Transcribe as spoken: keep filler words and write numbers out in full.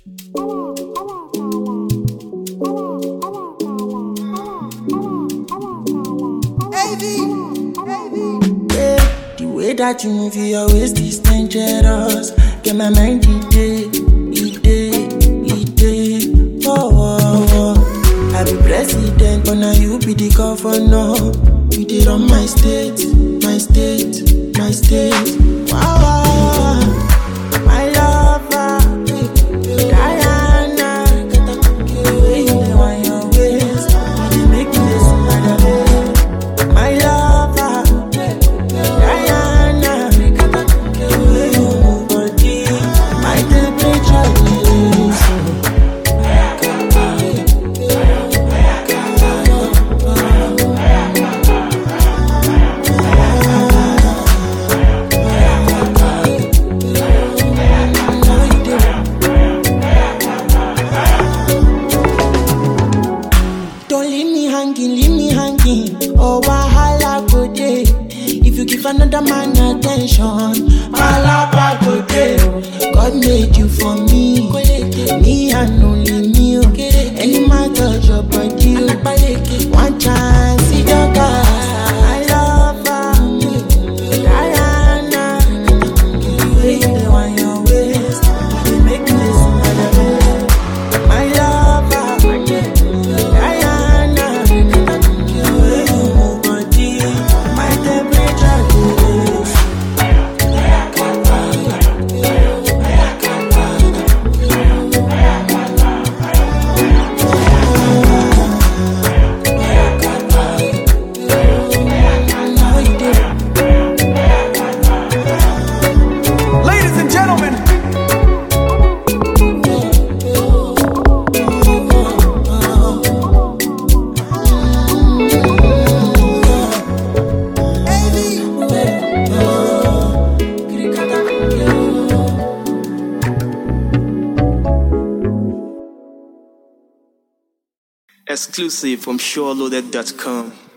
That you move your waist is dangerous. Get my mind it day, it day, it day. Oh, oh, oh. I be president, but now you be the governor. You did on my state, my state, my state. Wow, wow, wow. My lover, Diana. The way you want your waist, you make me this mad. My lover, another man attention, Malapa go day. God made you for me, me and only me. Any man touch your body, one chance, see your gas. I love her, Diana. The way you want your waist, you make me smile. My lover, Diana. The way you move body, my temperature. Exclusive from SureLoaded dot com.